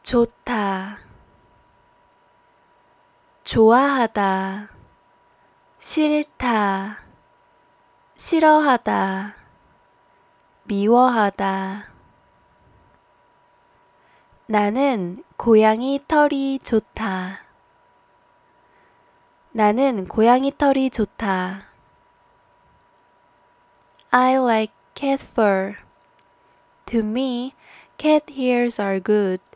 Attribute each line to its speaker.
Speaker 1: 좋다, 좋아하다, 싫다, 싫어하다, 미워하다. 나는 고양이 털이 좋다. 나는 고양이 털이 좋다. I like cat fur. To me, cat hairs are good.